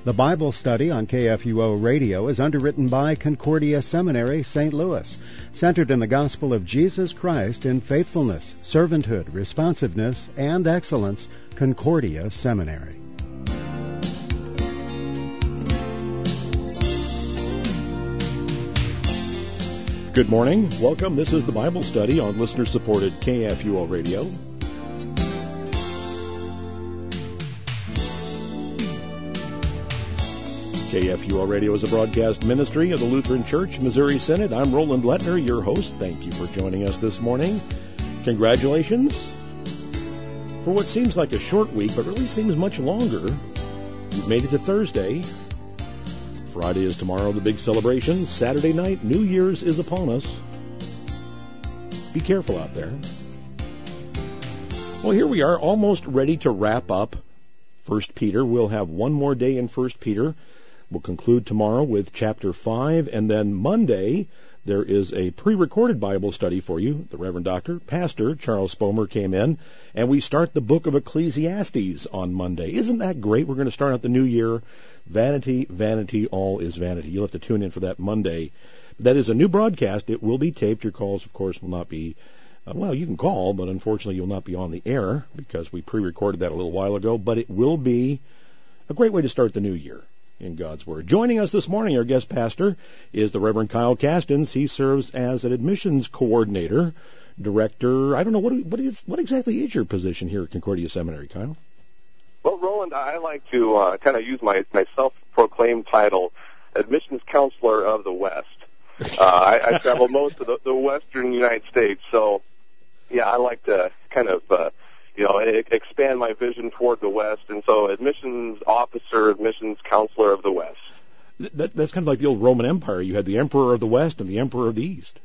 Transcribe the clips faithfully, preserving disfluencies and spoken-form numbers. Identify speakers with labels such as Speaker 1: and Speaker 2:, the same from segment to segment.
Speaker 1: The Bible study on K F U O Radio is underwritten by Concordia Seminary, Saint Louis, centered in the gospel of Jesus Christ in faithfulness, servanthood, responsiveness, and excellence. Concordia Seminary.
Speaker 2: Good morning. Welcome. This is the Bible study on listener-supported K F U O Radio. K F U O Radio is a broadcast ministry of the Lutheran Church, Missouri Synod. I'm Roland Lettner, your host. Thank you for joining us this morning. Congratulations for what seems like a short week, but really seems much longer. You've made it to Thursday. Friday is tomorrow, the big celebration. Saturday night, New Year's is upon us. Be careful out there. Well, here we are, almost ready to wrap up First Peter. We'll have one more day in First Peter. We'll conclude tomorrow with chapter five, and then Monday there is a pre-recorded Bible study for you. The Reverend Doctor, Pastor Charles Spomer came in, and we start the book of Ecclesiastes on Monday. Isn't that great? We're going to start out the new year. Vanity, vanity, all is vanity. You'll have to tune in for that Monday. That is a new broadcast. It will be taped. Your calls, of course, will not be, uh, well, you can call, but unfortunately you'll not be on the air because we pre-recorded that a little while ago. But it will be a great way to start the new year in God's Word. Joining us this morning, our guest pastor, is the Reverend Kyle Castens. He serves as an admissions coordinator, director. I don't know, what what is what exactly is your position here at Concordia Seminary, Kyle?
Speaker 3: Well, Roland, I like to uh, kind of use my, my self-proclaimed title, admissions counselor of the West. Uh, I, I travel most of the, the western United States, so, yeah, I like to kind of, uh, you know, expand my vision toward the West, and so admissions officer, admissions counselor of the West.
Speaker 2: That, that's kind of like the old Roman Empire. You had the Emperor of the West and the Emperor of the East.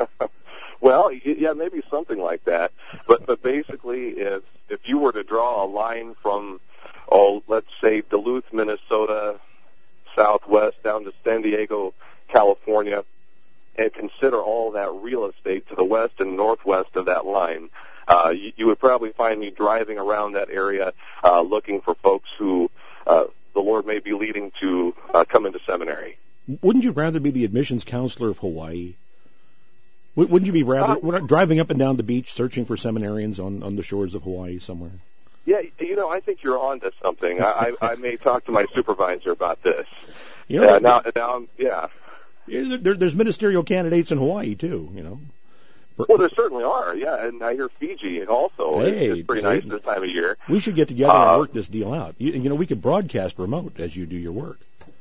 Speaker 3: Well, yeah, maybe something like that. But but basically, if if you were to draw a line from, oh, let's say Duluth, Minnesota, southwest down to San Diego, California, and consider all that real estate to the west and northwest of that line, uh, you, you would probably find me driving around that area uh, looking for folks who uh, the Lord may be leading to uh, come into seminary.
Speaker 2: Wouldn't you rather be the admissions counselor of Hawaii? Wouldn't you be rather uh, driving up and down the beach searching for seminarians on, on the shores of Hawaii somewhere?
Speaker 3: Yeah, you know, I think you're on to something. I, I, I may talk to my supervisor about this.
Speaker 2: You know,
Speaker 3: uh, now, now, yeah.
Speaker 2: yeah there, there's ministerial candidates in Hawaii, too, you know.
Speaker 3: Well, there certainly are, yeah, and I hear Fiji also.
Speaker 2: Hey,
Speaker 3: it's, it's pretty nice this time of year.
Speaker 2: We should get together
Speaker 3: uh,
Speaker 2: and work this deal out. You, you know, we could broadcast remote as you do your work.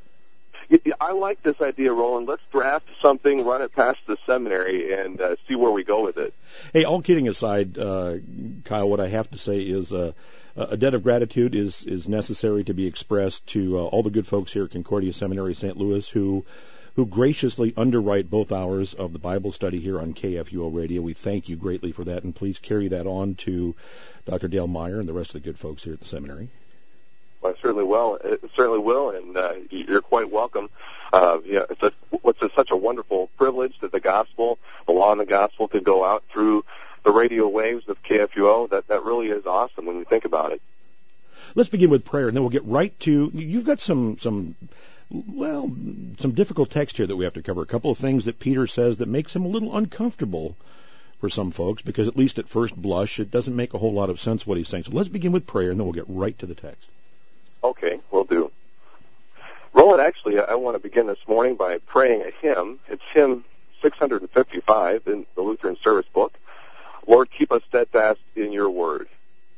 Speaker 3: I like this idea, Roland. Let's draft something, run it past the seminary, and uh, see where we go with it.
Speaker 2: Hey, all kidding aside, uh, Kyle, what I have to say is uh, a debt of gratitude is, is necessary to be expressed to uh, all the good folks here at Concordia Seminary, Saint Louis, who who graciously underwrite both hours of the Bible study here on K F U O Radio. We thank you greatly for that, and please carry that on to Doctor Dale Meyer and the rest of the good folks here at the seminary.
Speaker 3: Well, I certainly will. It certainly will, and uh, you're quite welcome. Uh, yeah, it's, a, it's a, such a wonderful privilege that the gospel, the law and the gospel, could go out through the radio waves of K F U O. That that really is awesome when you think about it.
Speaker 2: Let's begin with prayer, and then we'll get right to. You've got some some. Well, some difficult text here that we have to cover. A couple of things that Peter says that makes him a little uncomfortable for some folks, because at least at first blush, it doesn't make a whole lot of sense what he's saying. So let's begin with prayer, and then we'll get right to the text.
Speaker 3: Okay, will do. Roland, actually, I want to begin this morning by praying a hymn. It's hymn six hundred fifty-five in the Lutheran Service Book. Lord, keep us steadfast in your word.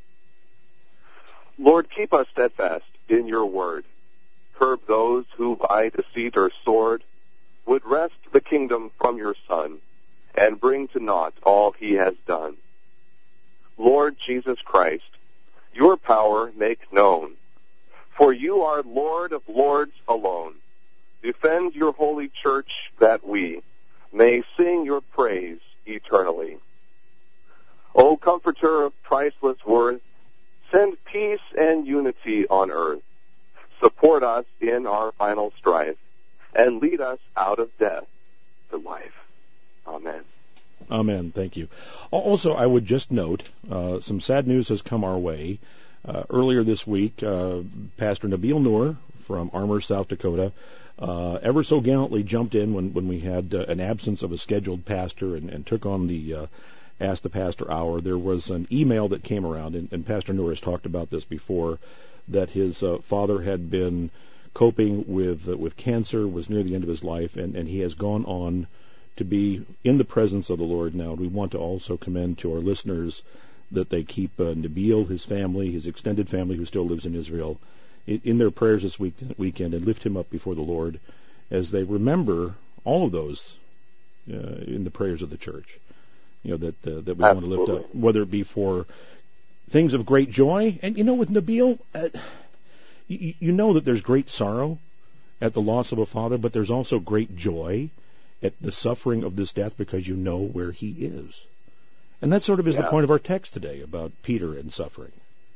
Speaker 3: Lord, keep us steadfast in your word. Curb those who by deceit or sword would wrest the kingdom from your Son and bring to naught all he has done. Lord Jesus Christ, your power make known, for you are Lord of lords alone. Defend your holy church that we may sing your praise eternally. O Comforter of priceless worth, send peace and unity on earth. Support us in our final strife, and lead us out of death to life. Amen.
Speaker 2: Amen. Thank you. Also, I would just note, uh, some sad news has come our way. Uh, earlier this week, uh, Pastor Nabil Noor from Armour, South Dakota, uh, ever so gallantly jumped in when, when we had uh, an absence of a scheduled pastor and, and took on the uh, Ask the Pastor Hour. There was an email that came around, and, and Pastor Noor has talked about this before, that his uh, father had been coping with uh, with cancer, was near the end of his life, and, and he has gone on to be in the presence of the Lord now. We want to also commend to our listeners that they keep uh, Nabil, his family, his extended family who still lives in Israel, in, in their prayers this week, weekend, and lift him up before the Lord as they remember all of those uh, in the prayers of the church. You know, that uh, that we Absolutely. want to lift up, whether it be for things of great joy. And, you know, with Nabil, uh, you, you know that there's great sorrow at the loss of a father, but there's also great joy at the suffering of this death because you know where he is. And that sort of is yeah. the point of our text today about Peter and suffering.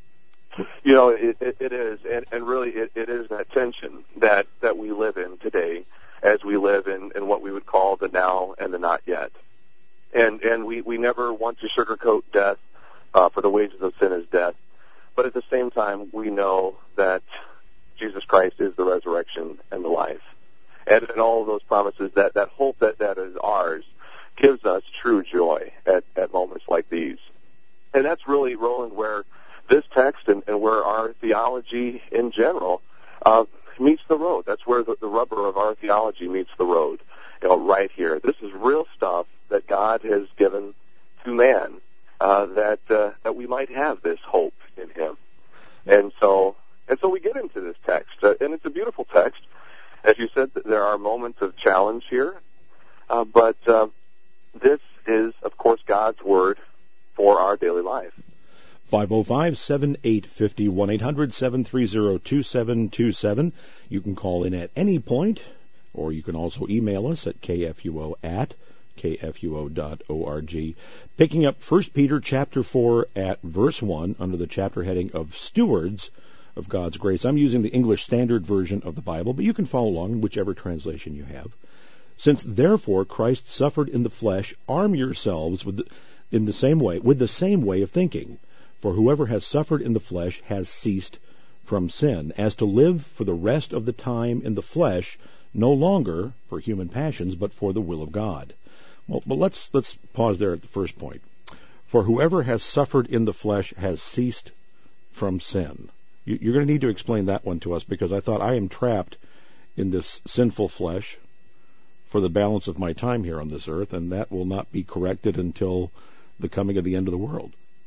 Speaker 3: You know, it, it, it is, and, and really it, it is that tension that, that we live in today as we live in, in what we would call the now and the not yet. And and we, we never want to sugarcoat death, uh, for the wages of sin is death. But at the same time, we know that Jesus Christ is the resurrection and the life. And, and all of those promises, that, that hope that, that is ours, gives us true joy at, at moments like these. And that's really, Roland, where this text and, and where our theology in general uh, meets the road. That's where the, the rubber of our theology meets the road, you know, right here. This is real stuff that God has given to man, uh, that uh, that we might have this hope in Him. And so, and so we get into this text, uh, and it's a beautiful text. As you said, there are moments of challenge here, uh, but uh, this is, of course, God's Word for our daily life.
Speaker 2: five oh five, seven eight five oh, one eight hundred, seven three zero, two seven two seven. You can call in at any point, or you can also email us at kfuo at kfuo dot org. Picking up First Peter chapter four at verse one under the chapter heading of Stewards of God's Grace. I'm using the English Standard Version of the Bible, but you can follow along in whichever translation you have. Since therefore Christ suffered in the flesh, arm yourselves with the, in the same way, with the same way of thinking. For whoever has suffered in the flesh has ceased from sin, as to live for the rest of the time in the flesh, no longer for human passions, but for the will of God. Well, but let's let's pause there at the first point. For whoever has suffered in the flesh has ceased from sin. You, you're going to need to explain that one to us, because I thought I am trapped in this sinful flesh for the balance of my time here on this earth, and that will not be corrected until the coming of the end of the world.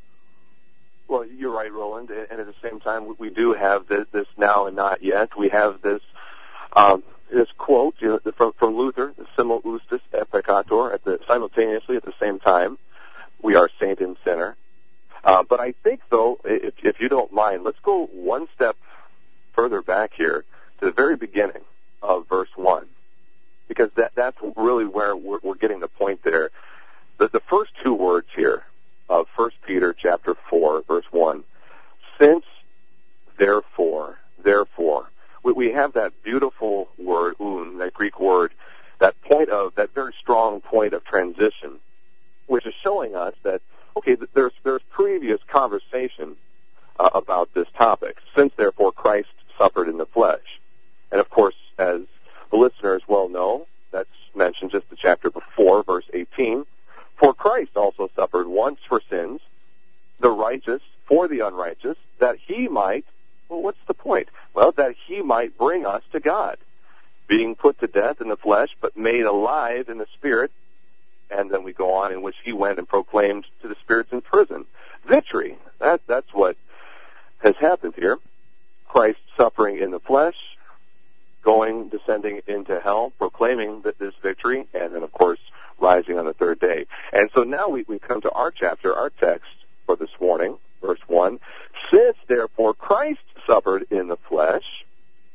Speaker 3: Well, you're right, Roland, and at the same time, we do have this, this now and not yet. We have this um, this quote, you know, from, from Luther, the simul justus et peccator, at the, simultaneously at the same time. We are saint and sinner. Uh, but I think, though, if, if you don't mind, let's go one step further back here to the very beginning of verse one, because that, that's really where we're, we're getting the point there. The, the first two words here of First Peter chapter four, verse one, since, therefore, therefore. We, we have that beautiful word, un, that Greek word, that point of, that very strong point of transition, which is showing us that, okay, there's, there's previous conversation uh, about this topic. Since, therefore, Christ suffered in the flesh. And, of course, as the listeners well know, that's mentioned just the chapter before, verse eighteen. For Christ also suffered once for sins, the righteous for the unrighteous, that he might, well, what's the point? Well, that he might bring us to God, being put to death in the flesh, but made alive in the spirit. And then we go on, in which he went and proclaimed to the spirits in prison victory. That, that's what has happened here. Christ suffering in the flesh, going, descending into hell, proclaiming that this victory, and then, of course, rising on the third day. And so now we, we come to our chapter, our text for this morning, verse one. Since, therefore, Christ suffered in the flesh,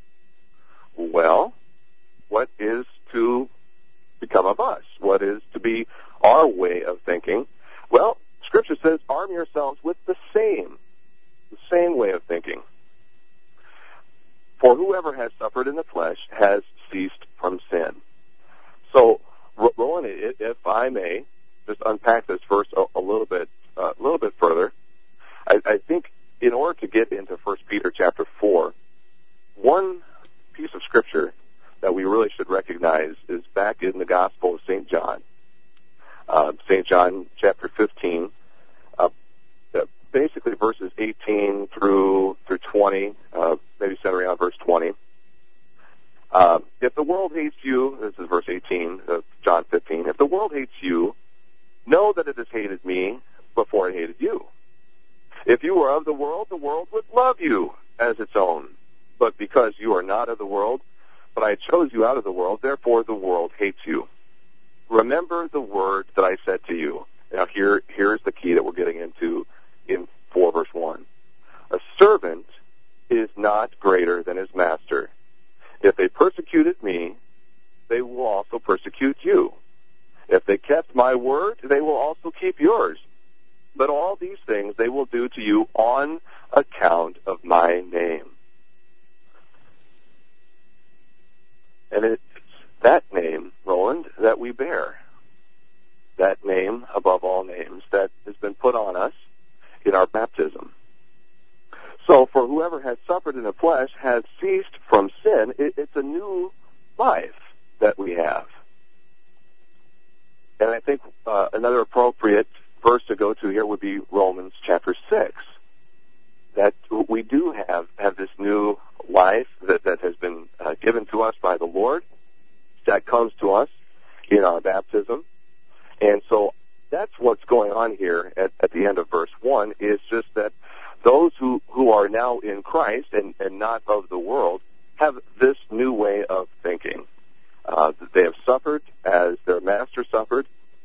Speaker 3: well, what is to become of us? What is to be our way of thinking? Well, Scripture says, arm yourselves with the same, the same way of thinking. For whoever has suffered in the flesh has ceased from sin. So, Roland, if I may just unpack this verse a, a little bit, uh, a little bit further, I, I think in order to get into First Peter chapter four, one twenty, uh, maybe centering on verse twenty. Uh, if the world hates you, this is verse eighteen of John fifteen, if the world hates you, know that it has hated me before it hated you. If you were of the world, the world would love you as its own. But because you are not of the world, but I chose you out of the world, therefore the world hates you. Remember the word that I said to you. Now here, here's the key that we're getting into in four verse one. A servant is not greater than his master. If they persecuted me, they will also persecute you. If they kept my word, they will also keep yours. But all these things they will do to you on account of my name. And it's that name, Roland, that we bear. That name above all names that has been put on us in our baptism. So for whoever has suffered in the flesh has ceased from sin. It, it's a new life that we have. And I think uh, another appropriate verse to go to here would be Romans chapter six. That we do have, have this new life that, that has been uh, given to us by the Lord, that comes to us in our baptism. And so that's what's going on here at, at the end of verse one, is just that those who, who are now in Christ and, and not of the world have this new way of thinking. Uh, they have suffered as their master suffered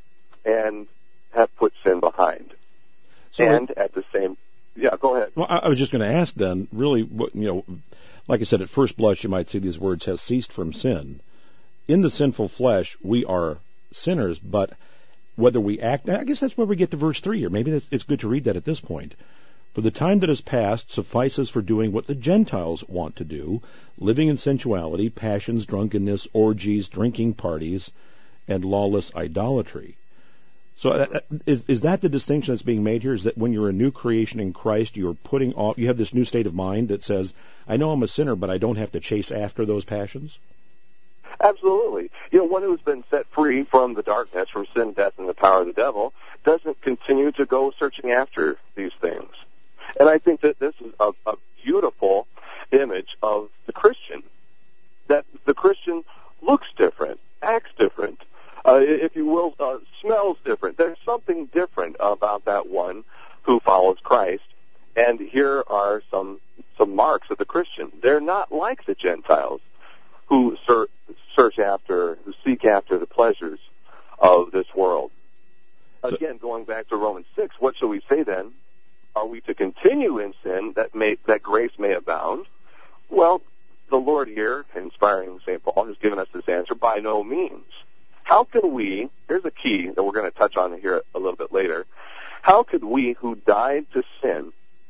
Speaker 3: and have put sin behind. So and at the same, yeah, go ahead.
Speaker 2: Well, I, I was just going to ask then, really, what, you know, like I said, at first blush you might see these words, has ceased from sin. In the sinful flesh, we are sinners, but whether we act, I guess that's where we get to verse three here. Maybe it's, it's good to read that at this point. For the time that has passed suffices for doing what the Gentiles want to do, living in sensuality, passions, drunkenness, orgies, drinking parties, and lawless idolatry. So uh, is, is that the distinction that's being made here? Is that when you're a new creation in Christ, you're putting off, you have this new state of mind that says, I know I'm a sinner, but I don't have to chase after those passions?
Speaker 3: Absolutely. You know, one who's been set free from the darkness, from sin, death, and the power of the devil, doesn't continue to go searching after these things. And I think that this is a, a beautiful image of the Christian, that the Christian looks different, acts different, uh, if you will, uh, smells different. There's something different about that one who follows Christ. And here are some some marks of the Christian. They're not like the Gentiles who ser- search after, who seek after the pleasures of this world. Again, going back to Romans six, what shall we say then? Are we to continue in sin that may, that grace may abound? Well, the Lord here, inspiring Saint Paul, has given us this answer, by no means. How can we, here's a key that we're going to touch on here a little bit later, how could we who died to sin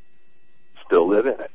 Speaker 3: still live in it?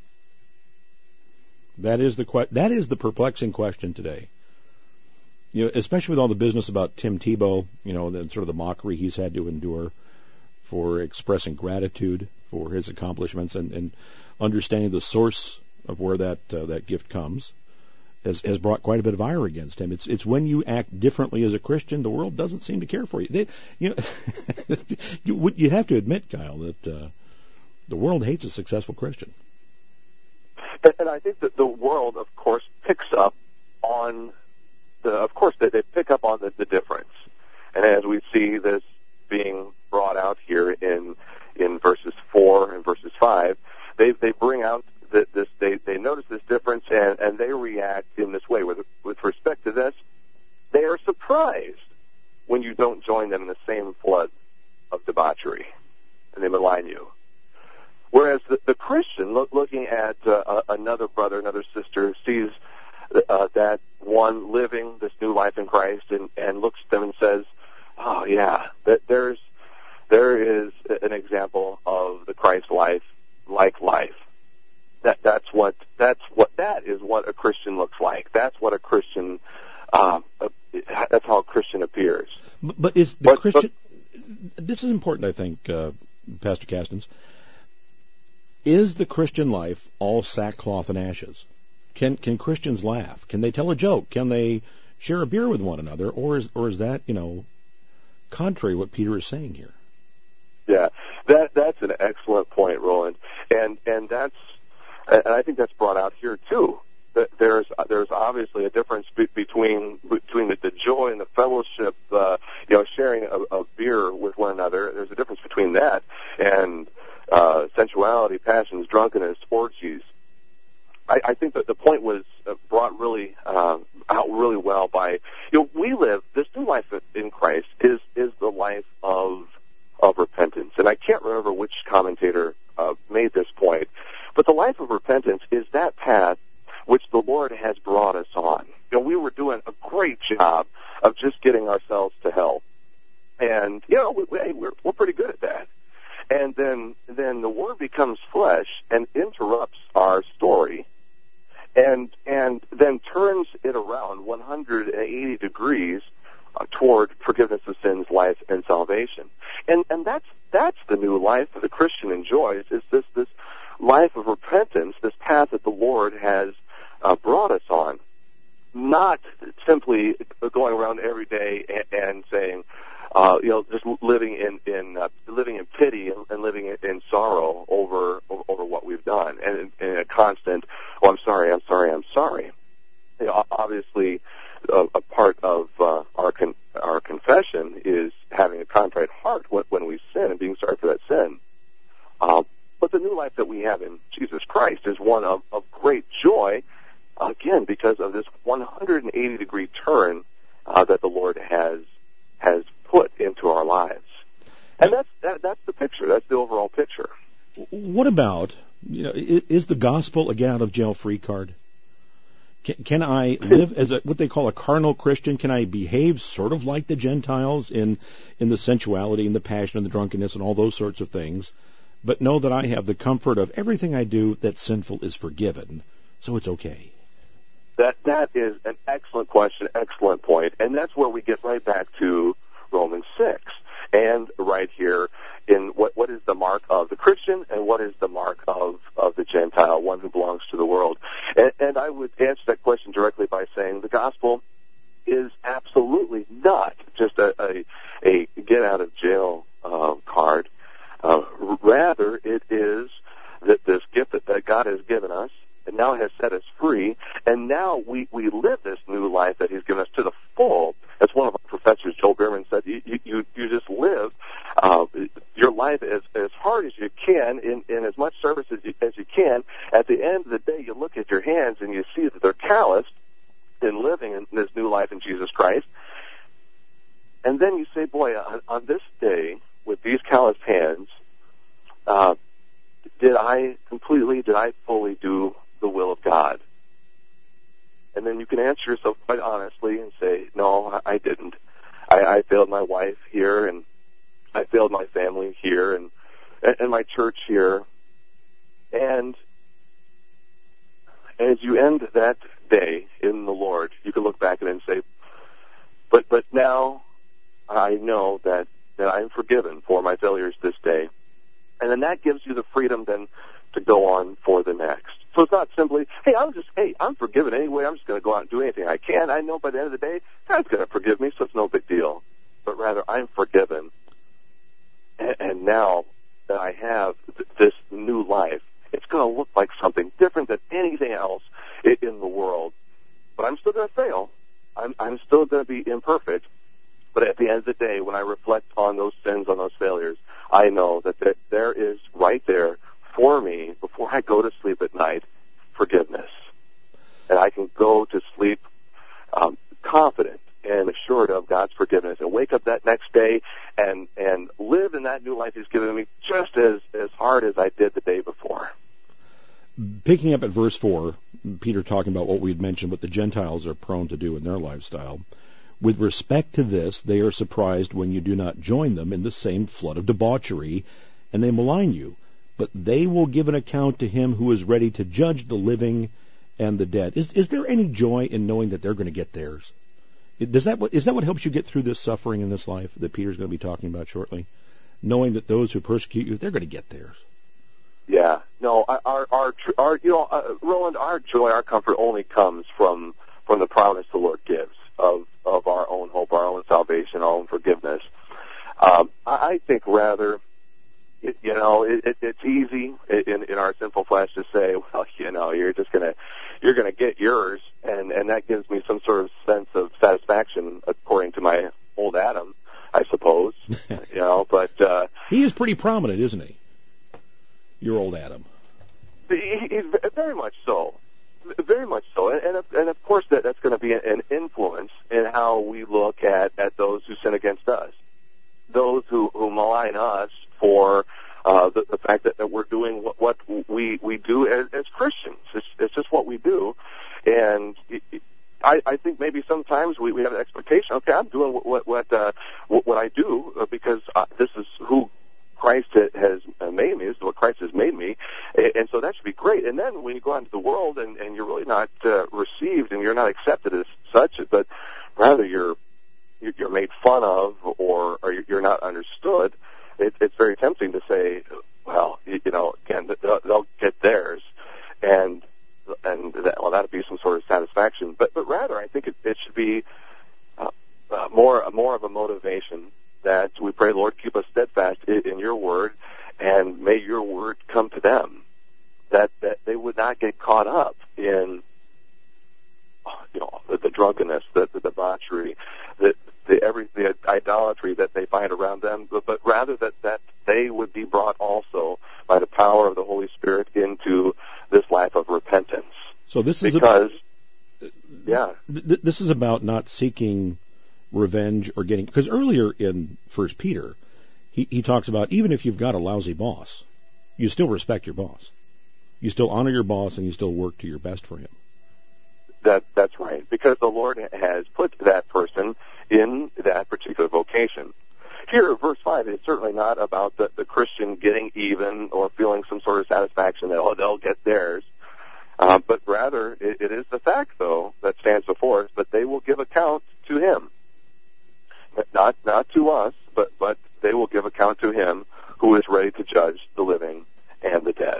Speaker 2: That is the que- that is the perplexing question today. You know, especially with all the business about Tim Tebow, you know, and sort of the mockery he's had to endure for expressing gratitude for his accomplishments and, and understanding the source of where that uh, that gift comes has, has brought quite a bit of ire against him. It's it's when you act differently as a Christian, the world doesn't seem to care for you. They, you know, you you have to admit, Kyle, that uh, the world hates a successful Christian.
Speaker 3: And I think that the world, of course, picks up on the, of course, they, they pick up on the, the difference. And as we see this being brought out here in in verses four and verses five, they they bring out the, this. They they notice this difference and and they react in this way with with respect to this. They are surprised when you don't join them in the same flood of debauchery, and they malign you. Whereas the, the Christian, look, looking at uh, another brother, another sister, sees uh, that one living this new life in Christ and, and looks at them and says, oh, yeah, that there's there is an example of the Christ life, like life. That that's what that's what that is what a Christian looks like. That's what a Christian. Um, that's how a Christian appears.
Speaker 2: But, but is the
Speaker 3: but,
Speaker 2: Christian? But, this is important, I think, uh, Pastor Castens. Is the Christian life all sackcloth and ashes? Can can Christians laugh? Can they tell a joke? Can they share a beer with one another? Or is or is that, you know, contrary to what Peter is saying here?
Speaker 3: Yeah, that that's an excellent point, Roland, and and that's And I think that's brought out here too. There's there's obviously a difference be- between between the, the joy and the fellowship, uh, you know, sharing a, a beer with one another. There's a difference between that and uh, sensuality, passions, drunkenness, orgies. I, I think that the point was brought really uh, out really well by, you know, we live, this new life in Christ is is the life of of repentance. And I can't remember which commentator uh, made this point, but the life of repentance is that path which the Lord has brought us on. You know, we were doing a great job of just getting ourselves to hell. And, you know, we, we're, we're pretty good at that. And then, then the Word becomes flesh and interrupts our story and, and then turns it around one hundred eighty degrees uh, toward forgiveness of sins, life, and salvation. And, and that's, that's the new life that the Christian enjoys, is this, this life of repentance, this path that the Lord has Uh, brought us on, not simply going around every day and, and saying, uh, you know, just living in in uh, living in pity and, and living in, in sorrow over, over over what we've done, and in, in a constant, oh, I'm sorry, I'm sorry, I'm sorry. You know, obviously, a, a part of uh, our con- our confession is having a contrite heart when, when we sin and being sorry for that sin. Uh, but the new life that we have in Jesus Christ is one of, of great joy. Again, because of this one hundred eighty degree turn uh, that the Lord has has put into our lives, and that's that, that's the picture. That's the overall picture.
Speaker 2: What about, you know, is the gospel a get out of jail free card? Can, can I live as a what they call a carnal Christian? Can I behave sort of like the Gentiles in in the sensuality and the passion and the drunkenness and all those sorts of things, but know that I have the comfort of everything I do that's sinful is forgiven, so it's okay?
Speaker 3: That that is an excellent question, excellent point, and that's where we get right back to Romans six, and right here in what what is the mark of the Christian and what is the mark of, of the Gentile, one who belongs to the world. And, and I would answer that question directly by saying the gospel is absolutely not just a, a, a get out of jail uh, card. Uh, rather, it is that this gift that, that God has given us, and now has set us free, and now we, we live this new life that he's given us to the full. As one of our professors, Joel Bierman, said, you, you, you just live uh, your life as, as hard as you can, in, in as much service as you, as you can. At the end of the day, you look at your hands and you see that they're calloused in living in this new life in Jesus Christ. And then you say, boy, on, on this day, with these calloused hands, uh, did I completely, did I fully do the will of God? And then you can answer yourself quite honestly and say, no, I didn't. I, I failed my wife here, and I failed my family here, and, and my church here. And as you end that day in the Lord, you can look back at it and say, but but now I know that, that I'm forgiven for my failures this day. And then that gives you the freedom then to go on for the next. So it's not simply, hey, I'm just, hey, I'm forgiven anyway. I'm just going to go out and do anything I can. I know by the end of the day, God's going to forgive me, so it's no big deal. But rather, I'm forgiven. And, and now that I have th- this new life, it's going to look like something different than anything else in, in the world. But I'm still going to fail. I'm, I'm still going to be imperfect. But at the end of the day, when I reflect on those sins, on those failures, I know that there, there is right there for me, before I go to sleep at night, forgiveness. And I can go to sleep um, confident and assured of God's forgiveness and wake up that next day and, and live in that new life he's given me just as, as hard as I did the day before.
Speaker 2: Picking up at verse four, Peter talking about what we had mentioned, what the Gentiles are prone to do in their lifestyle. With respect to this, they are surprised when you do not join them in the same flood of debauchery, and they malign you. But they will give an account to him who is ready to judge the living and the dead. Is, is there any joy in knowing that they're going to get theirs? Does that, is that what helps you get through this suffering in this life that Peter's going to be talking about shortly? Knowing that those who persecute you, they're going to get theirs.
Speaker 3: Yeah. No, our, our, our, our you know, uh, Roland, our joy, our comfort only comes from, from the promise the Lord gives of, of our own hope, our own salvation, our own forgiveness. Um, I, I think rather, it, you know, it, it, it's easy in, in our sinful flesh to say, well, you know, you're just gonna, you're gonna get yours, and and that gives me some sort of sense of satisfaction, according to my old Adam, I suppose. You know, but uh,
Speaker 2: he is pretty prominent, isn't he? Your old Adam.
Speaker 3: He, he's very much so, very much so, and and of, and of course that that's going to be an influence in how we look at at those who sin against us. Those who, who malign us for uh, the, the fact that, that we're doing what, what we we do as, as Christians. It's, it's just what we do, and it, it, I, I think maybe sometimes we, we have an expectation. Okay, I'm doing what what what, uh, what, what I do because uh, this is who Christ has made me. This is what Christ has made me, and so that should be great. And then when you go out into the world and, and you're really not uh, received and you're not accepted as such, but rather you're you're made fun of or, or you're not understood, it, it's very tempting to say, well, you know, again, they'll, they'll get theirs, and and that, well, that'll be some sort of satisfaction. But but rather, I think it, it should be uh, uh, more more of a motivation that we pray, Lord, keep us steadfast in, in your word, and may your word come to them, that that they would not get caught up in, you know, the, the drunkenness, the, the debauchery, the, the every the idolatry that they find around them, but, but rather that, that they would be brought also by the power of the Holy Spirit into this life of repentance.
Speaker 2: So this is
Speaker 3: because,
Speaker 2: a,
Speaker 3: yeah,
Speaker 2: th- this is about not seeking revenge or getting, because earlier in First Peter, he, he talks about even if you've got a lousy boss, you still respect your boss, you still honor your boss, and you still work to your best for him.
Speaker 3: That that's right, because the Lord has put that person in that particular vocation. Here, verse five is certainly not about the, the Christian getting even or feeling some sort of satisfaction that, oh, they'll get theirs, uh, but rather it, it is the fact, though, that stands before us, that they will give account to him. Not not to us, but, but they will give account to him who is ready to judge the living and the dead.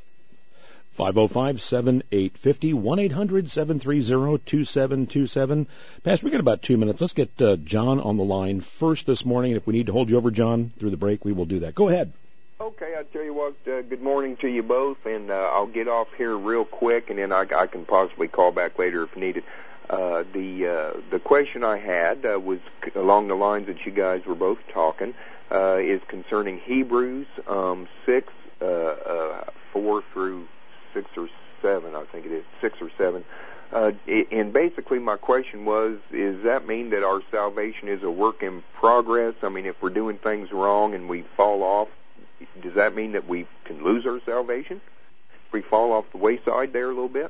Speaker 2: five oh five, seven eight five oh, one eight hundred, seven three zero, two seven two seven. Pastor, we got about two minutes. Let's get uh, John on the line first this morning. And if we need to hold you over, John, through the break, we will do that. Go ahead.
Speaker 4: Okay, I'll tell you what, uh, good morning to you both, and uh, I'll get off here real quick, and then I, I can possibly call back later if needed. Uh, the uh, the question I had uh, was along the lines that you guys were both talking, uh, is concerning Hebrews um, six, uh, uh, four through six or seven, I think it is, six or seven. Uh, and basically my question was, does that mean that our salvation is a work in progress? I mean, if we're doing things wrong and we fall off, does that mean that we can lose our salvation? If we fall off the wayside there a little bit?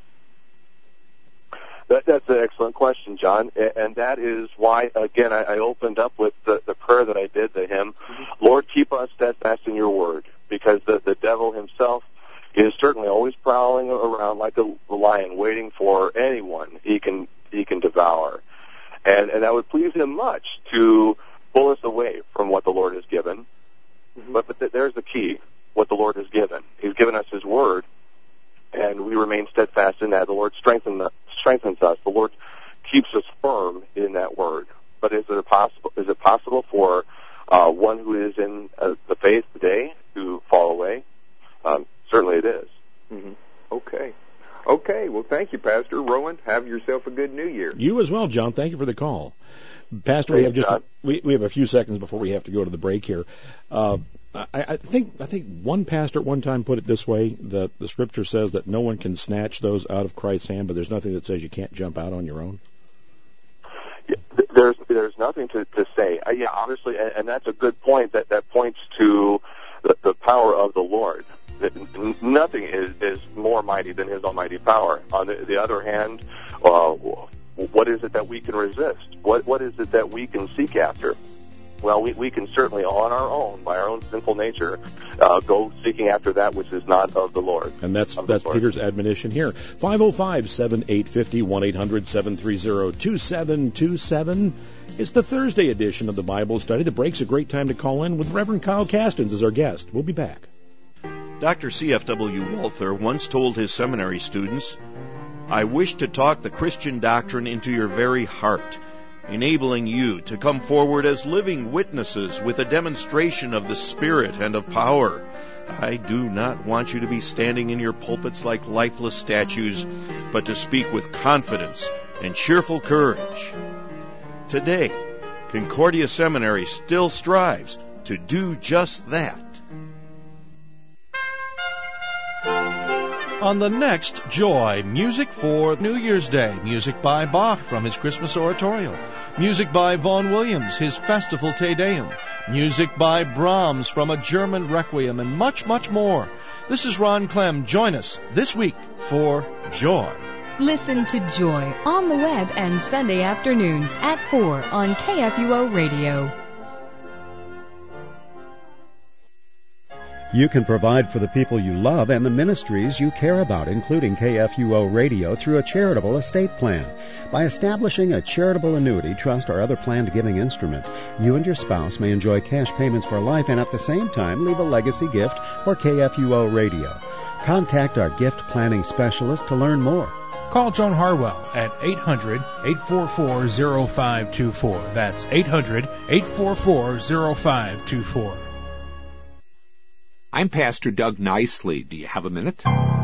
Speaker 3: That, that's an excellent question, John, and that is why, again, I, I opened up with the, the prayer that I did to him. Mm-hmm. Lord, keep us steadfast in your word, because the, the devil himself is certainly always prowling around like a lion, waiting for anyone he can he can devour, and and that would please him much to pull us away from what the Lord has given. Mm-hmm. But but th- there's the key: what the Lord has given. He's given us His word, and we remain steadfast in that. The Lord strengthens strengthens us. The Lord keeps us firm in that word. But is it possible? Is it possible for uh, one who is in uh, the faith today to fall away? Um, certainly, it is.
Speaker 4: Mm-hmm. Okay. Okay. Well, thank you, Pastor Rowan. Have yourself a good New Year.
Speaker 2: You as well, John. Thank you for the call, Pastor. We have just we, we have a few seconds before we have to go to the break here. Uh, I, I think I think one pastor at one time put it this way: that the Scripture says that no one can snatch those out of Christ's hand, but there's nothing that says you can't jump out on your own.
Speaker 3: Yeah, there's there's nothing to, to say. Uh, yeah, obviously, and, and that's a good point. That that points to the, the power of the Lord. That nothing is, is more mighty than His almighty power. On the, the other hand, uh, what is it that we can resist? What what is it that we can seek after? Well, we, we can certainly, on our own, by our own sinful nature, uh, go seeking after that which is not of the Lord.
Speaker 2: And that's that's Peter's admonition here. five oh five, seven eight five oh, one eight hundred, seven three zero, two seven two seven. It's the Thursday edition of the Bible Study. The break's a great time to call in with Reverend Kyle Castens as our guest. We'll be back.
Speaker 5: Doctor C F W Walther once told his seminary students, "I wish to talk the Christian doctrine into your very heart. enabling you to come forward as living witnesses with a demonstration of the Spirit and of power. I do not want you to be standing in your pulpits like lifeless statues, but to speak with confidence and cheerful courage. Today, Concordia Seminary still strives to do just that.
Speaker 6: On the next Joy, music for New Year's Day. Music by Bach from his Christmas Oratorio. Music by Vaughan Williams, his Festival Te Deum. Music by Brahms from a German Requiem, and much, much more. This is Ron Clem. Join us this week for Joy.
Speaker 7: Listen to Joy on the web and Sunday afternoons at four on K F U O Radio.
Speaker 1: You can provide for the people you love and the ministries you care about, including K F U O Radio, through a charitable estate plan. By establishing a charitable annuity, trust, or other planned giving instrument, you and your spouse may enjoy cash payments for life and at the same time leave a legacy gift for K F U O Radio. Contact our gift planning specialist to learn more.
Speaker 8: Call Joan Harwell at eight hundred, eight four four, zero five two four. That's eight hundred, eight four four, zero five two four.
Speaker 9: I'm Pastor Doug Nicely. Do you have a minute?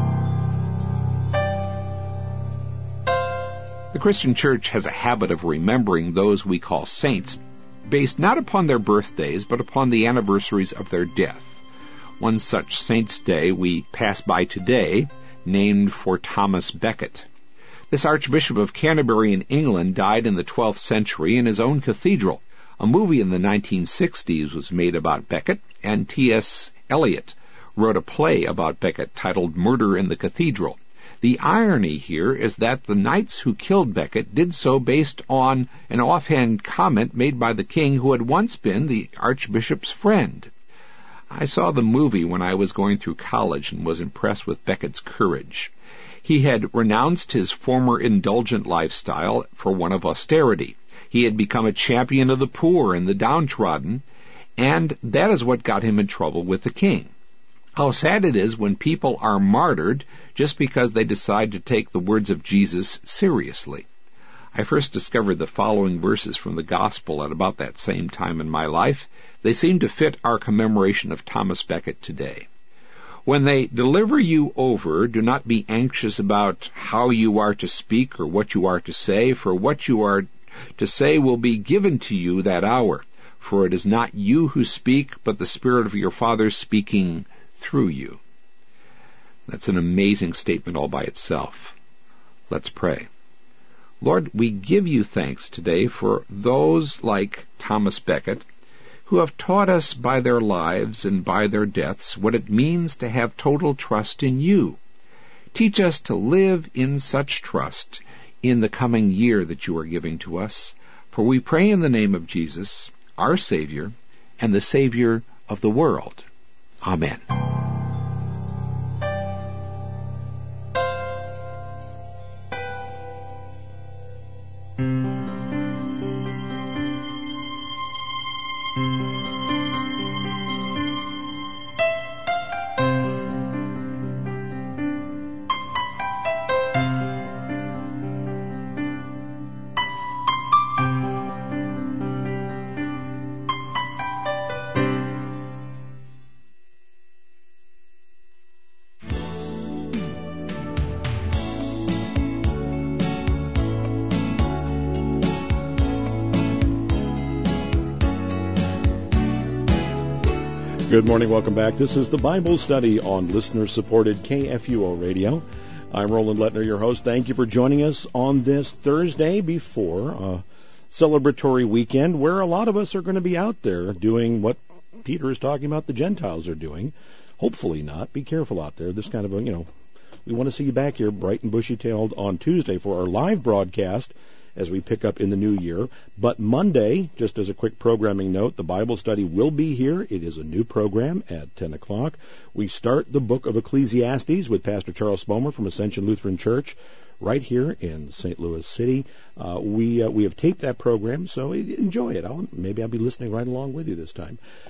Speaker 9: The Christian Church has a habit of remembering those we call saints, based not upon their birthdays, but upon the anniversaries of their death. One such saint's day we pass by today, named for Thomas Becket. This Archbishop of Canterbury in England died in the twelfth century in his own cathedral. A movie in the nineteen sixties was made about Becket, and T S Eliot wrote a play about Becket titled Murder in the Cathedral. The irony here is that the knights who killed Becket did so based on an offhand comment made by the king who had once been the Archbishop's friend. I saw the movie when I was going through college and was impressed with Becket's courage. He had renounced his former indulgent lifestyle for one of austerity. He had become a champion of the poor and the downtrodden, and that is what got him in trouble with the king. How sad it is when people are martyred just because they decide to take the words of Jesus seriously. I first discovered the following verses from the Gospel at about that same time in my life. They seem to fit our commemoration of Thomas Becket today. When they deliver you over, do not be anxious about how you are to speak or what you are to say, for what you are to say will be given to you that hour. For it is not you who speak, but the Spirit of your Father speaking through you. That's an amazing statement all by itself. Let's pray. Lord, we give you thanks today for those like Thomas Becket who have taught us by their lives and by their deaths what it means to have total trust in you. Teach us to live in such trust in the coming year that you are giving to us. For we pray in the name of Jesus, our Savior, and the Savior of the world. Amen.
Speaker 2: Good morning, welcome back. This is the Bible study on listener-supported K F U O Radio. I'm Roland Lettner, your host. Thank you for joining us on this Thursday before a celebratory weekend where a lot of us are going to be out there doing what Peter is talking about the Gentiles are doing. Hopefully not. Be careful out there. This kind of a, you know, we want to see you back here bright and bushy-tailed on Tuesday for our live broadcast as we pick up in the new year. But Monday, just as a quick programming note, the Bible study will be here. It is a new program at ten o'clock. We start the book of Ecclesiastes with Pastor Charles Spomer from Ascension Lutheran Church right here in Saint Louis City. Uh, we uh, we have taped that program, so enjoy it. I'll, maybe I'll be listening right along with you this time.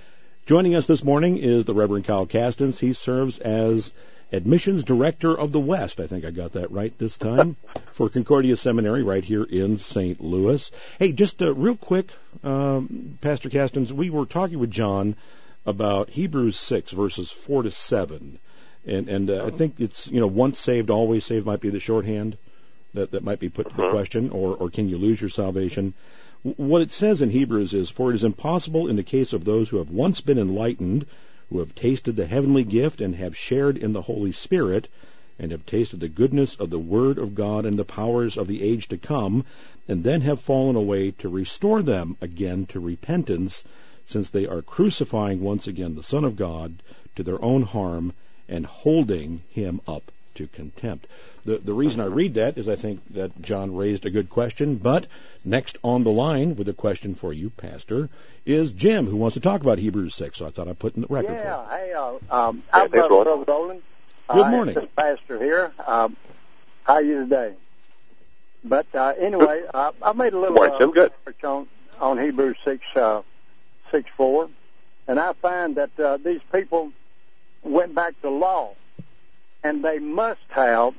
Speaker 2: Joining us this morning is the Reverend Kyle Castens. He serves as Admissions Director of the West. I think I got that right this time. For Concordia Seminary right here in Saint Louis. Hey, just uh, real quick, um, Pastor Castens, we were talking with John about Hebrews six, verses four to seven. And, and uh, I think it's, you know, once saved, always saved might be the shorthand that, that might be put to the question, or, or can you lose your salvation? What it says in Hebrews is, for it is impossible in the case of those who have once been enlightened, who have tasted the heavenly gift and have shared in the Holy Spirit, and have tasted the goodness of the Word of God and the powers of the age to come, and then have fallen away, to restore them again to repentance, since they are crucifying once again the Son of God to their own harm and holding him up to contempt. The the reason I read that is I think that John raised a good question, but next on the line with a question for you, Pastor, is Jim, who wants to talk about Hebrews six, so I thought I'd put in the record
Speaker 10: yeah,
Speaker 2: for you.
Speaker 10: Hey, uh, um, I'm Brother Roland.
Speaker 2: Good morning.
Speaker 10: Uh, Pastor here. Um, how are you today? But uh, anyway, uh, I made a little
Speaker 3: Morning, Jim. Good.
Speaker 10: research on, on Hebrews six, uh, six four, and I find that uh, these people went back to law, and they must have.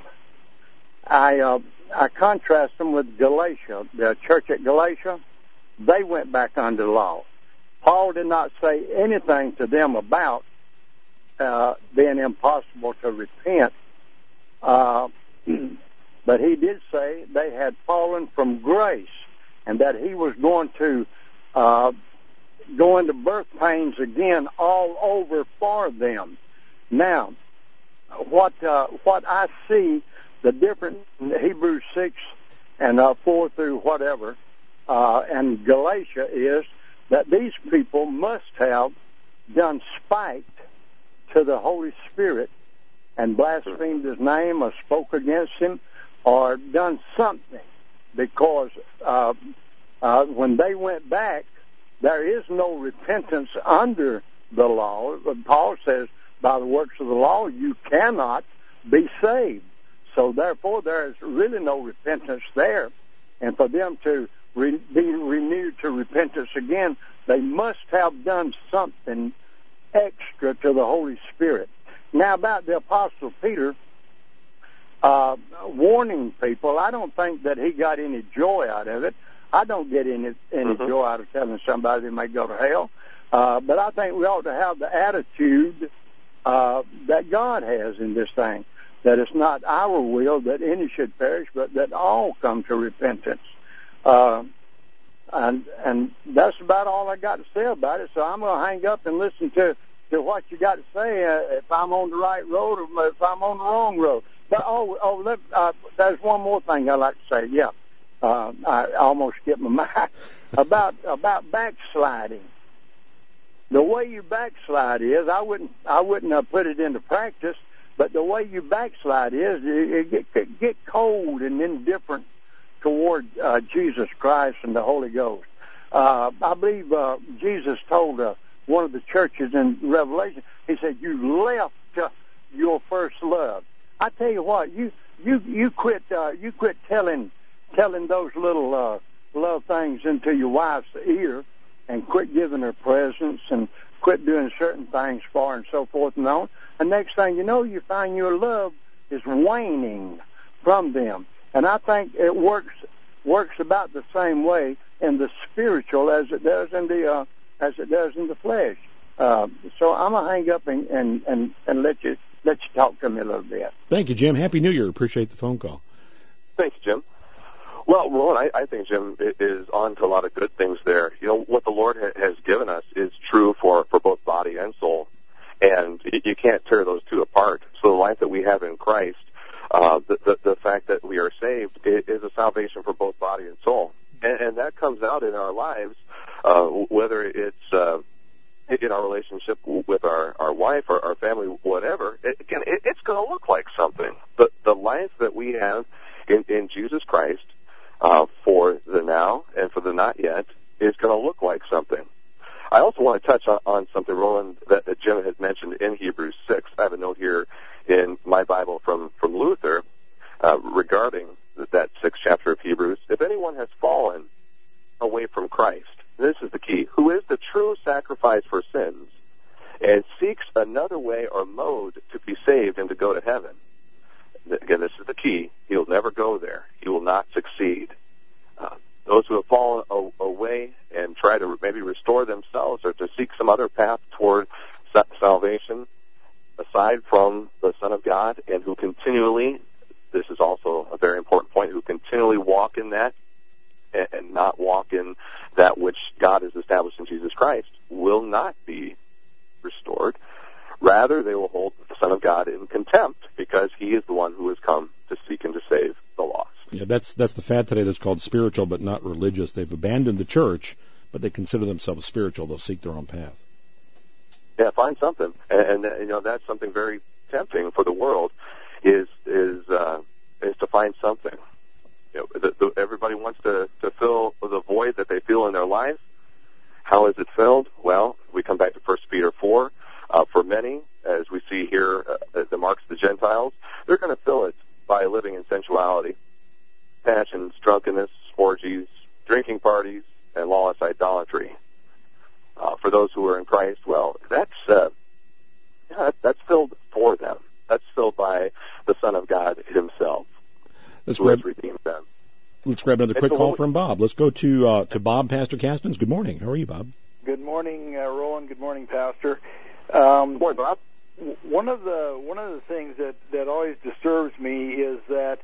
Speaker 10: I uh, I contrast them with Galatia, the church at Galatia. They went back under law. Paul did not say anything to them about uh, being impossible to repent, uh, but he did say they had fallen from grace, and that he was going to uh, go into birth pains again all over for them. Now, what uh, what I see, the difference in Hebrews six and uh, four through whatever, uh, and Galatia is that these people must have done spite to the Holy Spirit and blasphemed his name or spoke against him or done something, because uh, uh, when they went back, there is no repentance under the law. Paul says, by the works of the law, you cannot be saved. So therefore, there is really no repentance there. And for them to re- be renewed to repentance again, they must have done something extra to the Holy Spirit. Now, about the Apostle Peter uh, warning people, I don't think that he got any joy out of it. I don't get any, any mm-hmm. joy out of telling somebody they may go to hell. Uh, but I think we ought to have the attitude Uh, that God has in this thing, that it's not our will that any should perish, but that all come to repentance. Uh, and and that's about all I got to say about it. So I'm going to hang up and listen to, to what you got to say, uh, if I'm on the right road or if I'm on the wrong road. But oh, oh, let, uh, there's one more thing I'd like to say. Yeah, uh, I almost skipped my mind about about backsliding. The way you backslide is, I wouldn't, I wouldn't uh, put it into practice, but the way you backslide is, you get, get cold and indifferent toward uh, Jesus Christ and the Holy Ghost. Uh, I believe uh, Jesus told uh, one of the churches in Revelation, he said, you left uh, your first love. I tell you what, you you you quit uh, you quit telling telling those little uh, love things into your wife's ear, and quit giving her presents, and quit doing certain things for her, and so forth and on. And next thing you know, you find your love is waning from them. And I think it works works about the same way in the spiritual as it does in the uh, as it does in the flesh. Uh, so I'm gonna hang up and, and, and, and let you let you talk to me a little bit.
Speaker 2: Thank you, Jim. Happy New Year. Appreciate the phone call.
Speaker 3: Thanks, Jim. Well, Roland, I, I think Jim is on to a lot of good things there. You know, what the Lord ha- has given us is true for, for both body and soul, and you can't tear those two apart. So the life that we have in Christ, uh, the, the, the fact that we are saved is a salvation for both body and soul. And, and that comes out in our lives, uh, whether it's uh, in our relationship with our, our wife or our family, whatever. It, again, it, it's going to look like something. The, the life that we have in, in Jesus Christ, Uh, for the now and for the not yet, is going to look like something. I also want to touch on, on something, Roland, that, that Jim had mentioned in Hebrews six. I have a note here in my Bible from, from Luther uh, regarding that sixth chapter of Hebrews. If anyone has fallen away from Christ, this is the key, who is the true sacrifice for sins, and seeks another way or mode to be saved and to go to heaven, again, this is the key, he'll never go there. He will not succeed. Uh, those who have fallen a- away and try to maybe restore themselves or to seek some other path toward sa- salvation, aside from the Son of God, and who continually, this is also a very important point, who continually walk in that and, and not walk in that which God has established in Jesus Christ, will not be restored. Rather, they will hold the Son of God in contempt because he is the one who has come to seek and to save the lost.
Speaker 2: Yeah, that's that's the fad today that's called spiritual but not religious. They've abandoned the church, but they consider themselves spiritual. They'll seek their own path.
Speaker 3: Yeah, find something. And, and you know, that's something very tempting for the world is is uh, is to find something. You know, the, the, everybody wants to, to fill the void that they feel in their life. How is it filled? Well, we come back to First Peter four. Uh, for many, as we see here, uh, the marks of the Gentiles, they're going to fill it by living in sensuality, passions, drunkenness, orgies, drinking parties, and lawless idolatry. Uh, for those who are in Christ, well, that's uh, yeah, that's filled for them. That's filled by the Son of God himself,
Speaker 2: let's
Speaker 3: who
Speaker 2: grab,
Speaker 3: has redeemed them.
Speaker 2: Let's grab another
Speaker 3: And
Speaker 2: quick
Speaker 3: so
Speaker 2: call
Speaker 3: what,
Speaker 2: from Bob. Let's go to uh, to Bob, Pastor Castens. Good morning. How are you, Bob?
Speaker 11: Good morning, uh, Roland. Good morning, Pastor. Um,
Speaker 3: Good morning, Bob.
Speaker 11: One of the one of the things that, that always disturbs me is that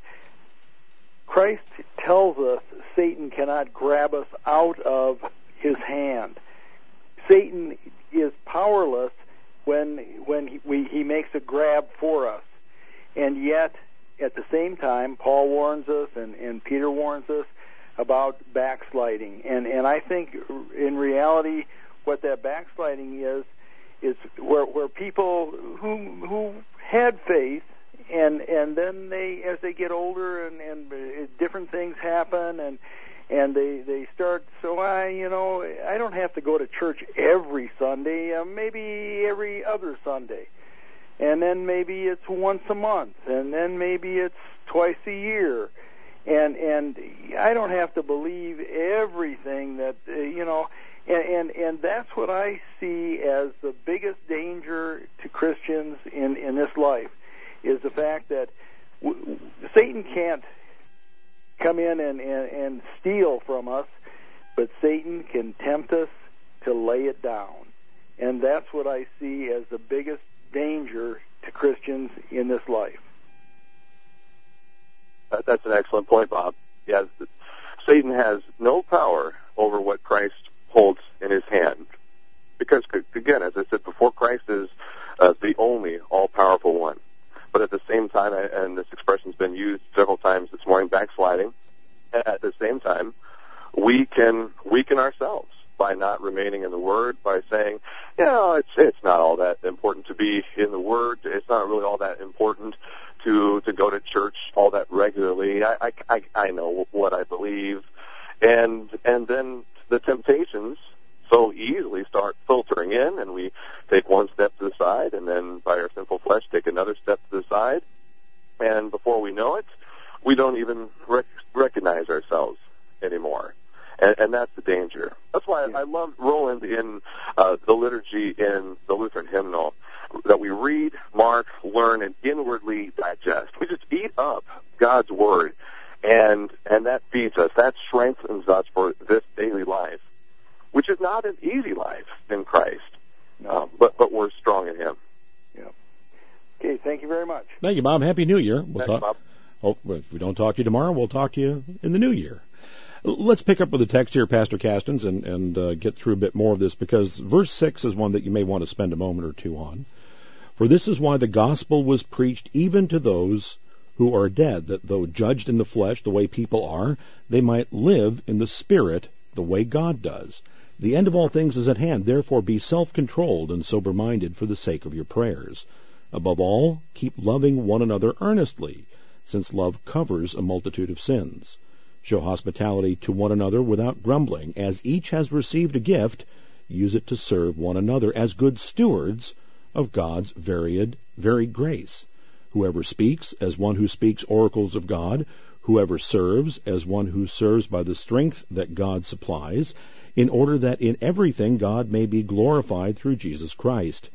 Speaker 11: Christ tells us Satan cannot grab us out of his hand. Satan is powerless when when he, we, he makes a grab for us, and yet at the same time, Paul warns us and, and Peter warns us about backsliding. And and I think in reality, what that backsliding is. is where where people who who had faith and and then they as they get older and, and different things happen and and they they start so I you know I don't have to go to church every Sunday, uh, maybe every other Sunday, and then maybe it's once a month, and then maybe it's twice a year, and and I don't have to believe everything that uh, you know. And, and and that's what I see as the biggest danger to Christians in, in this life, is the fact that w- Satan can't come in and, and, and steal from us, but Satan can tempt us to lay it down. And that's what I see as the biggest danger to Christians in this life.
Speaker 3: That's an excellent point, Bob. Yes, Satan has no power over what Christ holds in his hand. Because, again, as I said before, Christ is uh, the only all-powerful one. But at the same time, and this expression's been used several times this morning, backsliding, at the same time, we can weaken ourselves by not remaining in the Word, by saying, you know, it's it's not all that important to be in the Word. It's not really all that important to to go to church all that regularly. I I, I, I know what I believe. And and then the temptations so easily start filtering in, and we take one step to the side, and then by our sinful flesh take another step to the side, and before we know it, we don't even rec- recognize ourselves anymore. And, and that's the danger. That's why I love Roland in uh, the liturgy in the Lutheran hymnal, that we read, mark, learn, and inwardly digest. We just eat up God's Word. And and that feeds us, that strengthens us for this daily life, which is not an easy life in Christ, no. uh, but but we're strong in Him.
Speaker 11: Yeah. Okay, thank you very much.
Speaker 2: Thank you, Bob. Happy New Year. We'll
Speaker 3: Thanks,
Speaker 2: talk.
Speaker 3: Bob.
Speaker 2: Oh, if we don't talk to you tomorrow, we'll talk to you in the New Year. Let's pick up with the text here, Pastor Castens, and and uh, get through a bit more of this, because verse six is one that you may want to spend a moment or two on. For this is why the gospel was preached even to those who are dead, that though judged in the flesh the way people are, they might live in the spirit the way God does. The end of all things is at hand. Therefore be self-controlled and sober-minded for the sake of your prayers. Above all, keep loving one another earnestly, since love covers a multitude of sins. Show hospitality to one another without grumbling. As each has received a gift, use it to serve one another as good stewards of God's varied, varied grace. Whoever speaks, as one who speaks oracles of God. Whoever serves, as one who serves by the strength that God supplies, in order that in everything God may be glorified through Jesus Christ.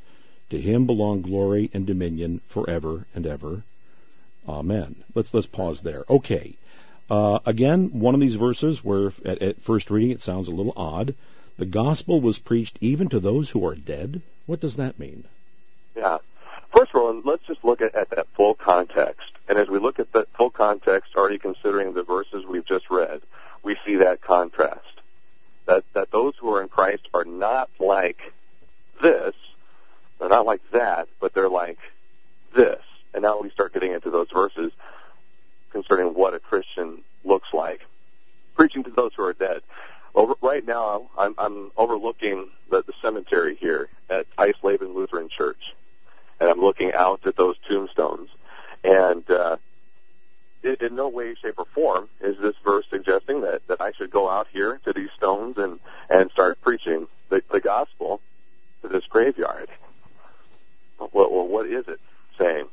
Speaker 2: To him belong glory and dominion forever and ever. Amen. Let's let's pause there. Okay. Uh, again, one of these verses where at, at first reading it sounds a little odd. The gospel was preached even to those who are dead. What does that mean?
Speaker 3: Yeah. First of all, let's just look at, at that full context. And as we look at that full context, already considering the verses we've just read, we see that contrast. That, that those who are in Christ are not like this, they're not like that, but they're like this. And now we start getting into those verses concerning what a Christian looks like. Preaching to those who are dead. Well, right now, I'm, I'm overlooking the, the cemetery here at Eisleben Lutheran Church. And I'm looking out at those tombstones. And uh, in, in no way, shape, or form is this verse suggesting that, that I should go out here to these stones and, and start preaching the, the gospel to this graveyard. Well, well, what is it saying?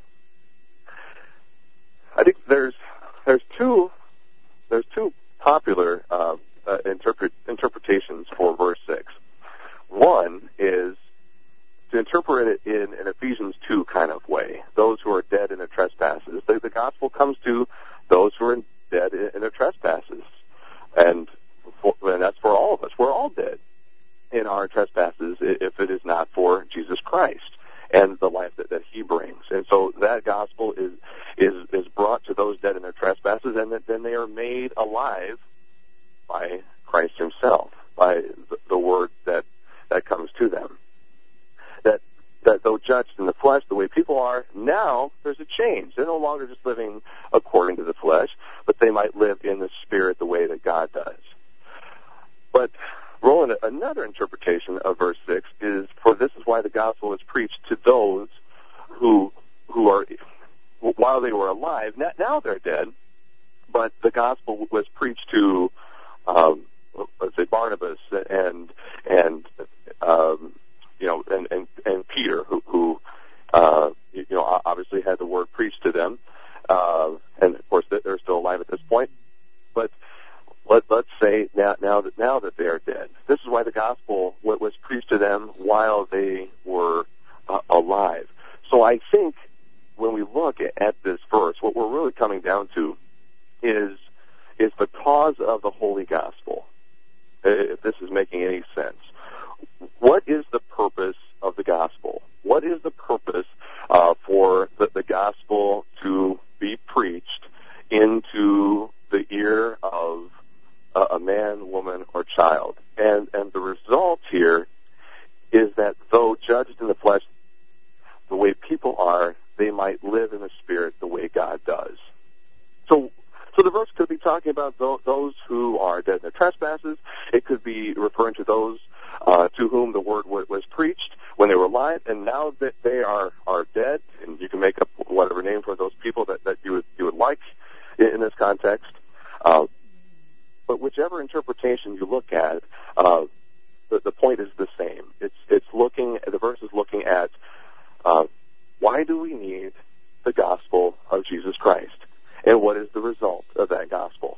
Speaker 3: I think there's there's two there's two popular uh, uh, interpret, interpretations for verse six. One is to interpret it in an Ephesians two kind of way. Those who are dead in their trespasses. The, the gospel comes to those who are dead in, in their trespasses, and, for, and that's for all of us. We're all dead in our trespasses if it is not for Jesus Christ and the life that, that He brings. And so that gospel is is is brought to those dead in their trespasses, and that then they are made alive by Christ Himself, by the, the word that that comes to them. That that though judged in the flesh the way people are, now there's a change. They're no longer just living according to the flesh, but they might live in the Spirit the way that God does. But Roland, another interpretation of verse six is, for this is why the gospel is preached to those who who are, while they were alive, now they're dead, but the gospel was preached to, um, let's say, Barnabas and, and um, you know, and, and, and Peter, who, who uh, you know, obviously had the word preached to them, uh, and of course they're still alive at this point, but Let, let's say now, now that now that they are dead. This is why the gospel was preached to them while they were uh, alive. So I think when we look at this verse, what we're really coming down to is is the cause of the holy gospel. If this is making any sense, what is the purpose of the gospel? What is the purpose uh, for the, the gospel to be preached into the ear of a man, woman, or child? And and the result here is that though judged in the flesh the way people are, they might live in the Spirit the way God does. So so the verse could be talking about those who are dead in their trespasses. It could be referring to those uh, to whom the word was preached when they were alive, and now that they are, are dead, and you can make up whatever name for those people that, that you would you would like in, in this context. Uh, But whichever interpretation you look at, uh, the, the point is the same. It's it's looking. The verse is looking at uh, why do we need the gospel of Jesus Christ, and what is the result of that gospel?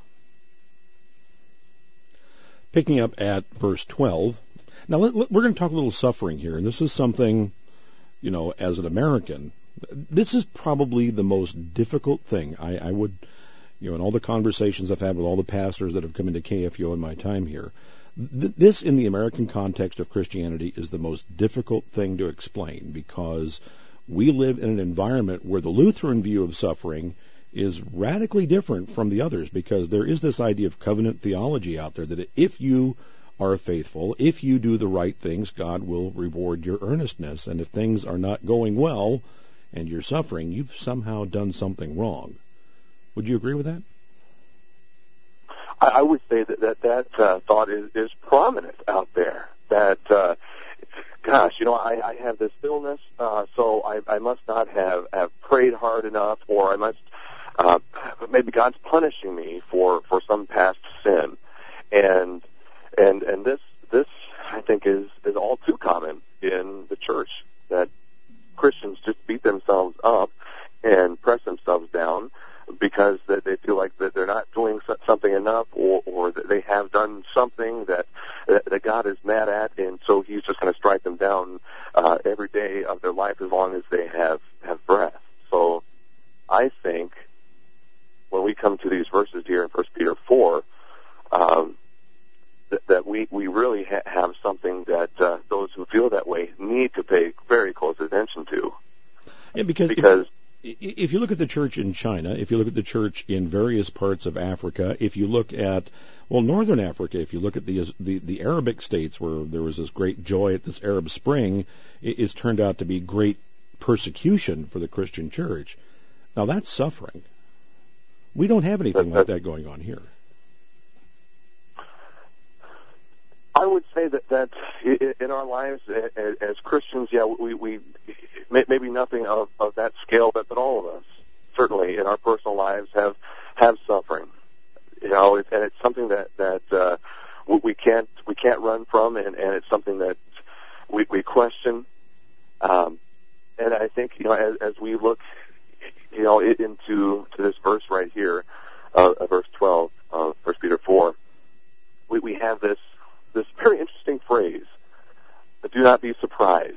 Speaker 2: Picking up at verse twelve. Now let, let, we're going to talk a little suffering here, and this is something, you know, as an American, this is probably the most difficult thing I, I would. You know, in all the conversations I've had with all the pastors that have come into K F U O in my time here, th- this in the American context of Christianity is the most difficult thing to explain, because we live in an environment where the Lutheran view of suffering is radically different from the others, because there is this idea of covenant theology out there that if you are faithful, if you do the right things, God will reward your earnestness, and if things are not going well and you're suffering, you've somehow done something wrong. Would you agree with that?
Speaker 3: I, I would say that that, that uh, thought is, is prominent out there. That, uh, gosh, you know, I, I have this illness, uh, so I, I must not have, have prayed hard enough, or I must, uh, maybe God's punishing me for, for some past sin. And and and this, this I think, is, is all too common in the church, that Christians just beat themselves up and press themselves down because that they feel like that they're not doing something enough, or, or that they have done something that that God is mad at, and so He's just going to strike them down uh, every day of their life as long as they have, have breath. So I think when we come to these verses here in First Peter four, um, that, that we, we really ha- have something that uh, those who feel that way need to pay very close attention to.
Speaker 2: Yeah, because,
Speaker 3: because
Speaker 2: if, if you look at the church in China, if you look at the church in various parts of Africa, if you look at, well, northern Africa, if you look at the the, the Arabic states where there was this great joy at this Arab Spring, it, it's turned out to be great persecution for the Christian church. Now, that's suffering. We don't have anything
Speaker 3: that,
Speaker 2: like that going on here.
Speaker 3: I would say that, that in our lives as Christians, yeah, we, we maybe nothing of, of that scale, but, but all of us, certainly in our personal lives, have have suffering. You know, and it's something that that uh, we can't we can't run from, and, and it's something that we, we question. Um, and I think, you know, as, as we look, you know, into to this verse right here, uh, verse twelve of First Peter four, we, we have this. This very interesting phrase, do not be surprised.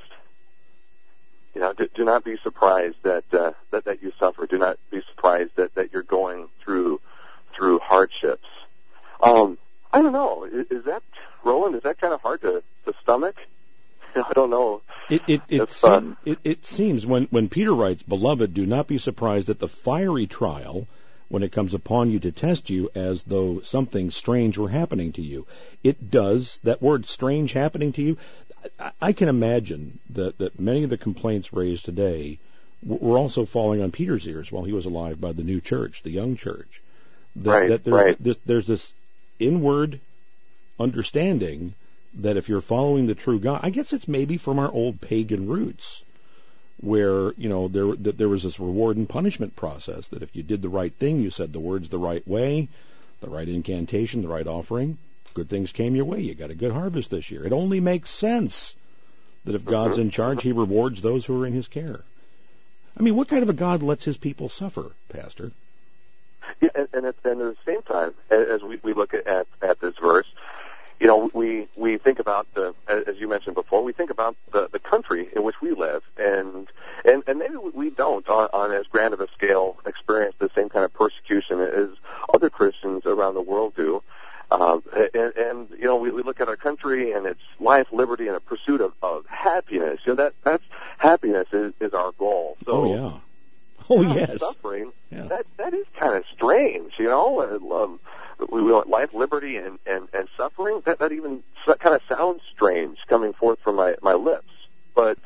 Speaker 3: You know, do, do not be surprised that, uh, that that you suffer. Do not be surprised that, that you're going through through hardships. Um, I don't know. Is, is that, Roland, is that kind of hard to, to stomach? I don't know.
Speaker 2: It it it,
Speaker 3: if,
Speaker 2: seem,
Speaker 3: uh,
Speaker 2: it it seems when, when Peter writes, "Beloved, do not be surprised at the fiery trial when it comes upon you to test you as though something strange were happening to you." It does, that word strange happening to you, I, I can imagine that, that many of the complaints raised today were also falling on Peter's ears while he was alive by the new church, the young church. That,
Speaker 3: right,
Speaker 2: that there,
Speaker 3: right.
Speaker 2: This, there's this inward understanding that if you're following the true God, I guess it's maybe from our old pagan roots, where, you know, there that there was this reward and punishment process, that if you did the right thing, you said the words the right way, the right incantation, the right offering, good things came your way. You got a good harvest this year. It only makes sense that if God's in charge, He rewards those who are in His care. I mean, what kind of a God lets His people suffer, Pastor?
Speaker 3: Yeah, and, and, at, and at the same time, as we, we look at, at, at this verse, you know, we, we think about, the, as you mentioned before, we think about the, the country in which we live, and and, and maybe we don't, on, on as grand of a scale, experience the same kind of persecution as other Christians around the world do. Um, and, and, you know, we, we look at our country, and it's life, liberty, and a pursuit of, of happiness. You know, that that's happiness is, is our goal. So,
Speaker 2: oh, yeah. Oh,
Speaker 3: you know,
Speaker 2: yes.
Speaker 3: Suffering,
Speaker 2: yeah.
Speaker 3: that that is kind of strange, you know. Um, we want life, liberty, and, and, and suffering. That that even kind of sounds strange coming forth from my, my lips. But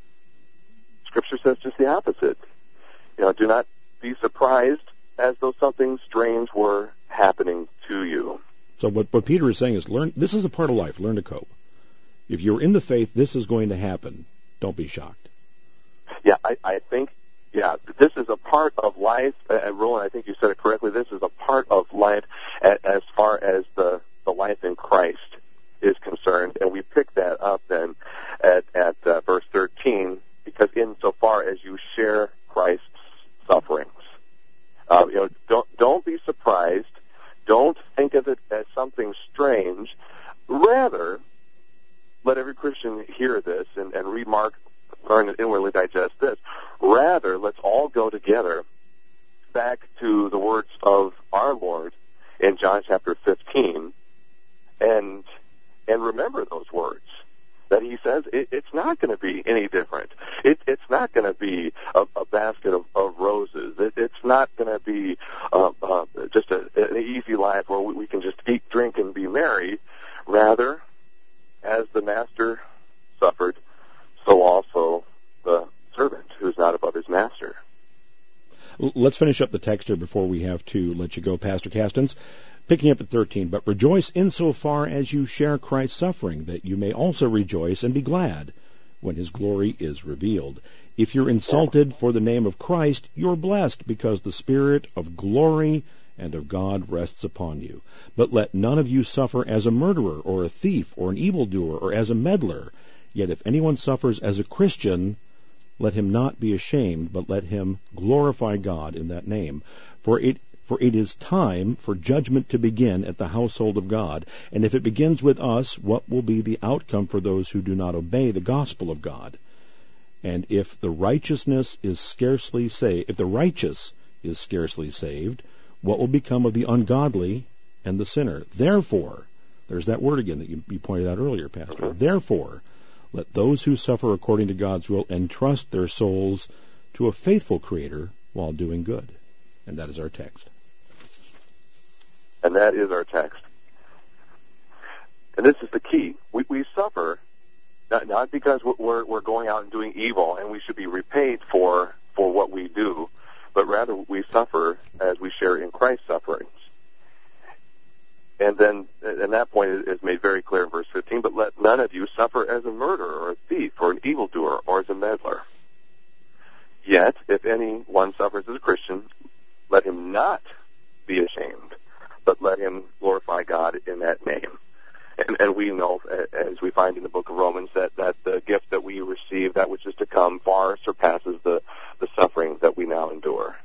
Speaker 3: Scripture says just the opposite. You know, do not be surprised as though something strange were happening to you.
Speaker 2: So what, what Peter is saying is, learn. This is a part of life. Learn to cope. If you're in the faith, this is going to happen. Don't be shocked.
Speaker 3: Yeah, I, I think, yeah, this is a part of life. Uh, Roland, I think you said it correctly. This is a part of life as, as far as the, the life in Christ is concerned. And we pick that up then at, at uh, verse thirteen, because insofar as you share Christ's sufferings, uh, you know, don't don't be surprised. Don't think of it as something strange. Rather, let every Christian hear this and, and remark, learn and inwardly digest this. Rather, let's all go together back to the words of our Lord in John chapter fifteen, and and remember those words that He says it, it's not going to be any different. It, it's not going to be a, a basket of, of roses. It, it's not going to be uh, uh, just a, an easy life where we, we can just eat, drink, and be merry. Rather, as the Master suffered, so also the servant who's not above his master.
Speaker 2: Let's finish up the text here before we have to let you go, Pastor Castens. Picking up at thirteen, but rejoice insofar as you share Christ's suffering, that you may also rejoice and be glad when His glory is revealed. If you're insulted for the name of Christ, you're blessed, because the Spirit of glory and of God rests upon you. But let none of you suffer as a murderer, or a thief, or an evildoer, or as a meddler. Yet if anyone suffers as a Christian, let him not be ashamed, but let him glorify God in that name. For it For it is time for judgment to begin at the household of God. And if it begins with us, what will be the outcome for those who do not obey the gospel of God? And if the righteousness is scarcely saved, if the righteous is scarcely saved, what will become of the ungodly and the sinner? Therefore, there's that word again that you, you pointed out earlier, Pastor.
Speaker 3: Okay.
Speaker 2: Therefore, let those who suffer according to God's will entrust their souls to a faithful Creator while doing good. And that is our text.
Speaker 3: And that is our text. And this is the key. We, we suffer not, not because we're, we're going out and doing evil and we should be repaid for, for what we do, but rather we suffer as we share in Christ's sufferings. And then, and that point is made very clear in verse fifteen, but let none of you suffer as a murderer or a thief or an evildoer or as a meddler. Yet, if anyone suffers as a Christian, let him not be ashamed, but let him glorify God in that name. And, and we know, as we find in the book of Romans, that, that the gift that we receive, that which is to come, far surpasses the, the suffering that we now endure.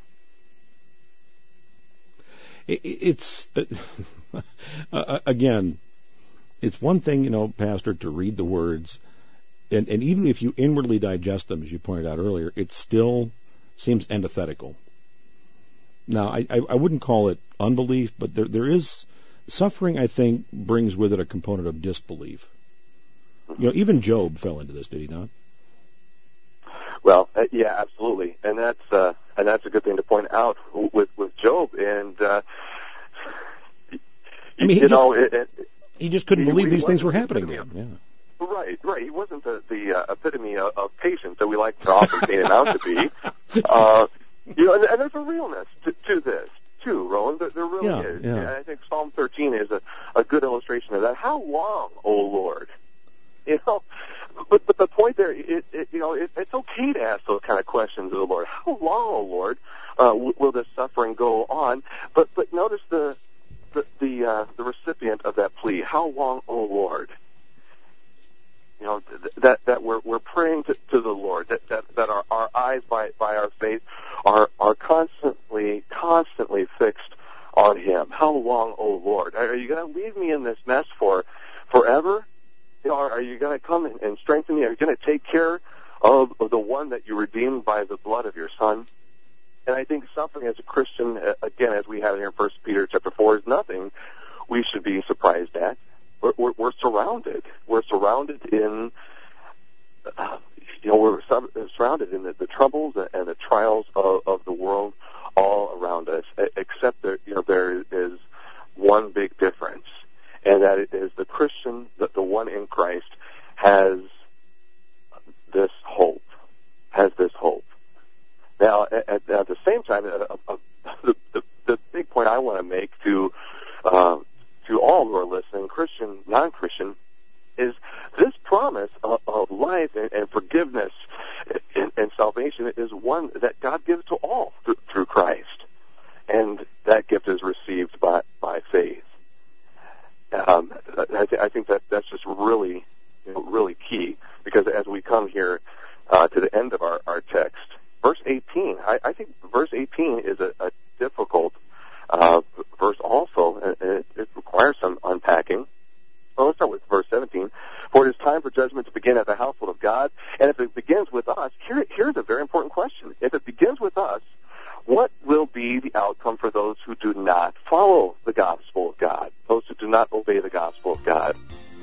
Speaker 2: It's, uh, again, it's one thing, you know, Pastor, to read the words, and, and even if you inwardly digest them, as you pointed out earlier, it still seems antithetical. Now, I, I, I wouldn't call it unbelief, but there, there is suffering, I think, brings with it a component of disbelief. You know, even Job fell into this, did he not?
Speaker 3: Well, uh, yeah, absolutely, and that's uh, and that's a good thing to point out with with Job. And uh,
Speaker 2: I mean, he
Speaker 3: you
Speaker 2: just,
Speaker 3: know, it, it,
Speaker 2: he just couldn't
Speaker 3: he,
Speaker 2: believe
Speaker 3: he
Speaker 2: these things were happening to him. Yeah.
Speaker 3: Right, right. He wasn't the, the uh, epitome of, of patience that we like to often paint him out to be. Uh, you know, and, and there's a realness to, to this too, Roland. There, there really
Speaker 2: yeah,
Speaker 3: is.
Speaker 2: Yeah.
Speaker 3: And I think Psalm thirteen is a, a good illustration of that. How long, O Lord? You know. But, but the point there, it, it, you know, it, it's okay to ask those kind of questions of the Lord. How long, O Lord, uh, w- will this suffering go on? But but notice the the the, uh, the recipient of that plea. How long, O Lord? You know, th- that that we're we're praying to, to the Lord. That that, that our, our eyes by by our faith are are constantly constantly fixed on Him. How long, O Lord? Are you going to leave me in this mess for forever? You know, are, are you going to come and, and strengthen me? Are you going to take care of, of the one that you redeemed by the blood of your Son? And I think suffering as a Christian, uh, again, as we have here in First Peter chapter four, is nothing we should be surprised at. We're, we're, we're surrounded. We're surrounded in, uh, you know, we're surrounded in the, the troubles and the trials of, of the world all around us. Except that, you know, there is one big difference. And that it is the Christian, that the one in Christ, has this hope, has this hope. Now, at, at the same time, uh, uh, the, the, the big point I want to make to uh, to all who are listening, Christian, non-Christian, is this promise of, of life and, and forgiveness and, and salvation is one that God gives to all through, through Christ, and that gift is received by by faith. Um, I, th- I think that that's just really, you know, really key, because as we come here uh, to the end of our, our text, verse eighteen, I, I think verse eighteen is a, a difficult uh, verse also, and it, it requires some unpacking. Well, let's start with verse seventeen. For it is time for judgment to begin at the household of God, and if it begins with us, here, here's a very important question. If it begins with us, what will be the outcome for those who do not follow the gospel of God, those who do not obey the gospel of God?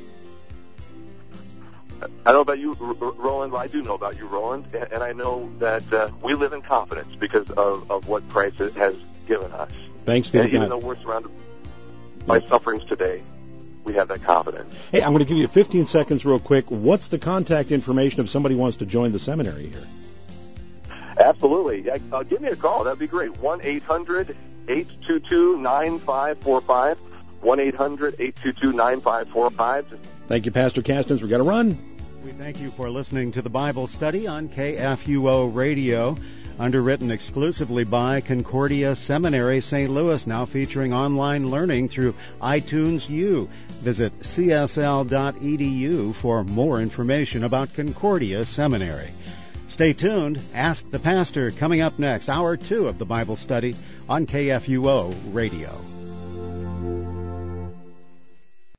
Speaker 3: I don't know about you, Roland, but I do know about you, Roland, and I know that uh, we live in confidence because of, of what Christ has given us.
Speaker 2: Thanks, Phil.
Speaker 3: And even though we're surrounded by sufferings today, we have that confidence.
Speaker 2: Hey, I'm going to give you fifteen seconds real quick. What's the contact information if somebody wants to join the seminary here?
Speaker 3: Absolutely. Uh, give me a call. That'd be great. one eight hundred eight two two nine five four five. one eight hundred eight two two nine five four five.
Speaker 2: Thank you, Pastor Castens. We've got to run.
Speaker 1: We thank you for listening to the Bible study on K F U O Radio, underwritten exclusively by Concordia Seminary, Saint Louis, now featuring online learning through iTunes U. Visit c s l dot e d u for more information about Concordia Seminary. Stay tuned. Ask the Pastor coming up next, hour two of the Bible study on K F U O Radio.